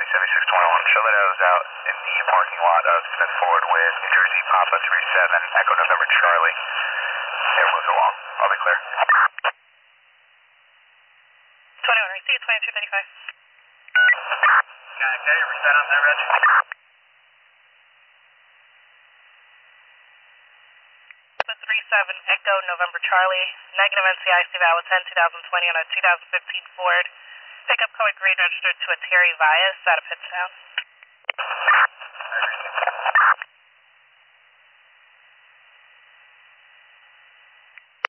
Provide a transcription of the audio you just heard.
7621. Charlotte's out in the parking lot of Smith Ford with New Jersey Papa 37, Echo November Charlie. It moves along. I'll be clear. 21, receive 2235. Okay, reset on that, Reg. The 37, Echo November Charlie, negative NCIC valid 10-2020 on a 2015 Ford. Pickup code green registered to a Terry Vias out of Pittstown. I